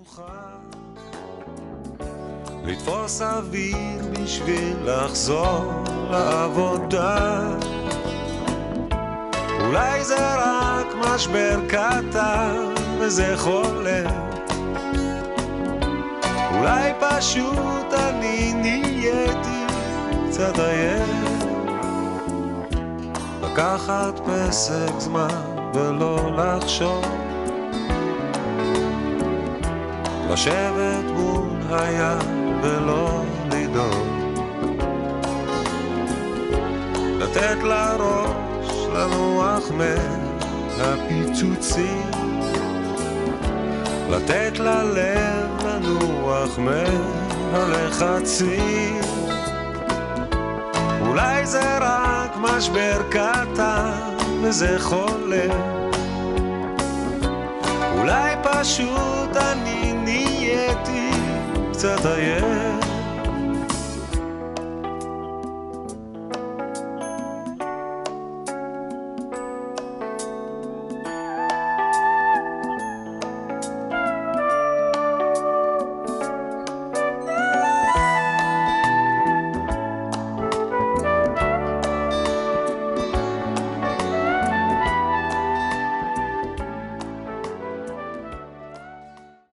מנוחה, לתפוס אוויר בשביל לחזור לעבודה. אולי זה רק משבר קטן וזה חולה, אולי פשוט אני נהייתי קצת עייף. לקחת פסק זמן ולא לחשוב, לשבת מול הים ולא לדאוג, לתת לראש לנוח מהפיצוצים, לתת ללב לנוח מהלחצים. אולי זה רק משבר קטן וזה חולה, אולי פשוט אני נהייתי קצת עייף.